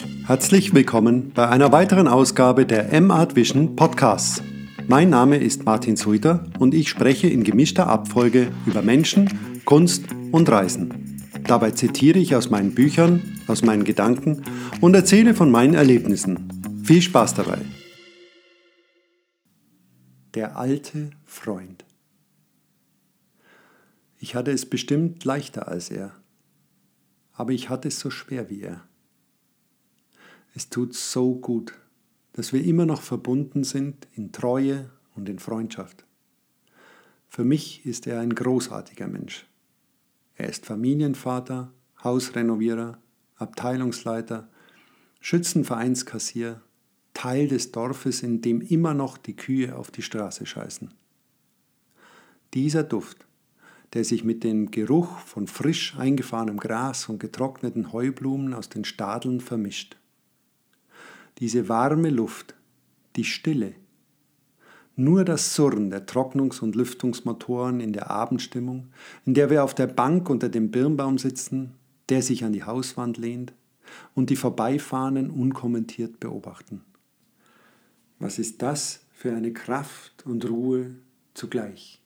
Herzlich willkommen bei einer weiteren Ausgabe der M-Art Vision Podcasts. Mein Name ist Martin Suiter und ich spreche in gemischter Abfolge über Menschen, Kunst und Reisen. Dabei zitiere ich aus meinen Büchern, aus meinen Gedanken und erzähle von meinen Erlebnissen. Viel Spaß dabei! Der alte Freund. Ich hatte es bestimmt leichter als er, aber ich hatte es so schwer wie er. Es tut so gut, dass wir immer noch verbunden sind in Treue und in Freundschaft. Für mich ist er ein großartiger Mensch. Er ist Familienvater, Hausrenovierer, Abteilungsleiter, Schützenvereinskassier, Teil des Dorfes, in dem immer noch die Kühe auf die Straße scheißen. Dieser Duft, der sich mit dem Geruch von frisch eingefahrenem Gras und getrockneten Heublumen aus den Stadeln vermischt. Diese warme Luft, die Stille, nur das Surren der Trocknungs- und Lüftungsmotoren in der Abendstimmung, in der wir auf der Bank unter dem Birnbaum sitzen, der sich an die Hauswand lehnt, und die Vorbeifahrenden unkommentiert beobachten. Was ist das für eine Kraft und Ruhe zugleich?